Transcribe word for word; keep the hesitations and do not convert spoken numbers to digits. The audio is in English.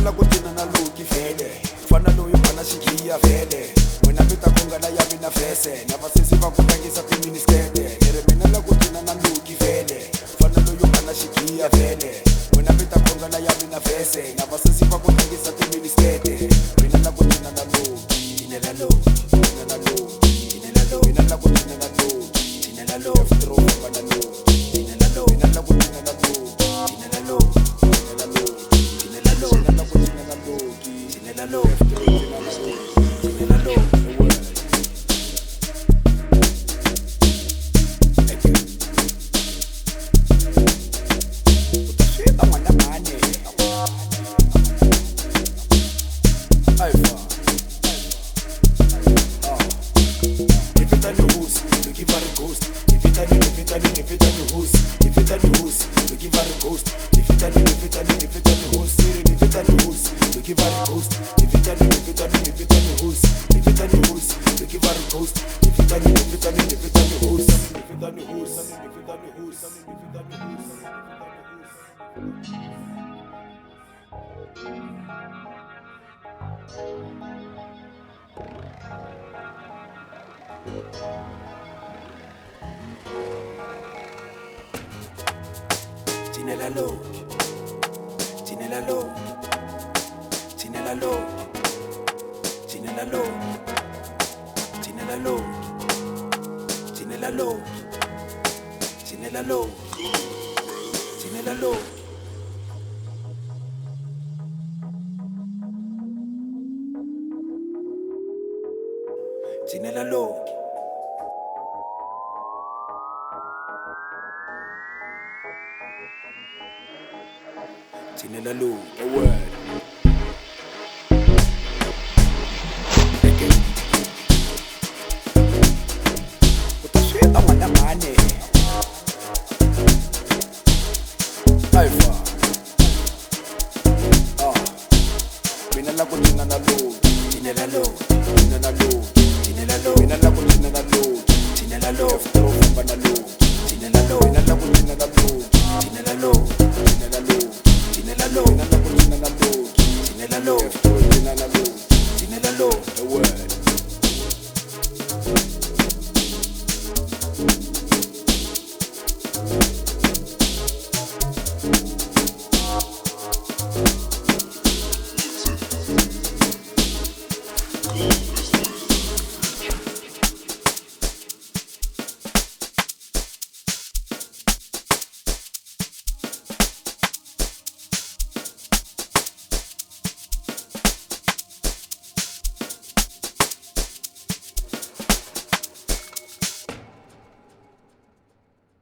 la kutina na luki vele fana loyo kana shikia vele wena vita konga la yavi na fese na vasisi va kutangisa tiministede nere mina la kutina na luki vele fana loyo kana shikia vele wena vita konga la yavi na fese na vasisi va kutangisa tiministede mina la kutina na luki ine la luki ine la luki ine la luki mina la kutina na luki ine la luki after all fana luki ine la luki mina la kutina na luki ine la luki ine la luki ine la luki ine la kutina na luki ine la luki after all ine la luki Tiene la luz, tiene la luz, tiene la luz, tiene la luz, tiene la luz, tiene la luz, tiene la luz, tiene la luz. Tiene la luz. Tiene la luz, a word.